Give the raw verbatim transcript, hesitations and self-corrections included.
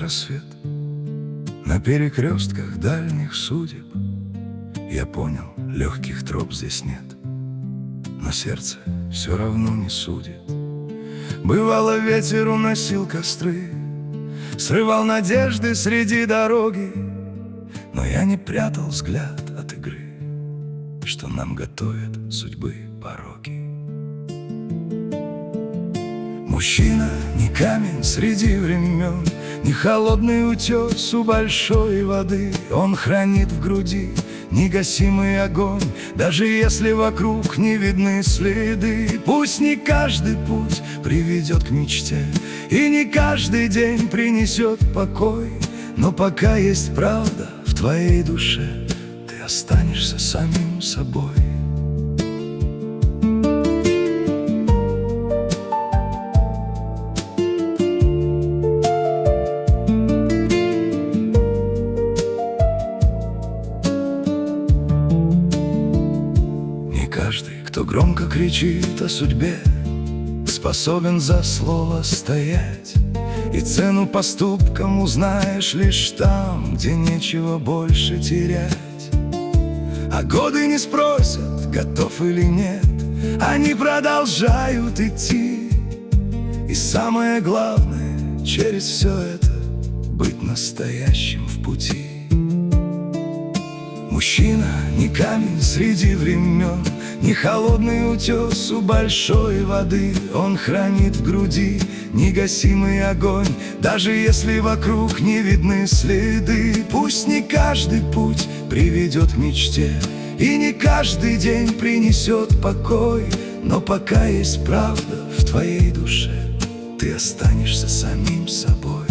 рассвет на перекрестках дальних судеб. Я понял, легких троп здесь нет, но сердце все равно не судит. Бывало, ветер уносил костры, срывал надежды среди дороги, но я не прятал взгляд от игры, что нам готовят судьбы пороки. Мужчина не камень среди времен, не холодный утес у большой воды. Он хранит в груди негасимый огонь, даже если вокруг не видны следы. Пусть не каждый путь приведет к мечте, и не каждый день принесет покой, но пока есть правда в твоей душе, ты останешься самим собой. Каждый, кто громко кричит о судьбе, способен за слово стоять, и цену поступкам узнаешь лишь там, где нечего больше терять. А годы не спросят, готов или нет, они продолжают идти. И самое главное, через все это быть настоящим в пути. Мужчина не камень среди времен, не холодный утес у большой воды. Он хранит в груди негасимый огонь, даже если вокруг не видны следы. Пусть не каждый путь приведет к мечте, и не каждый день принесет покой, но пока есть правда в твоей душе, ты останешься самим собой.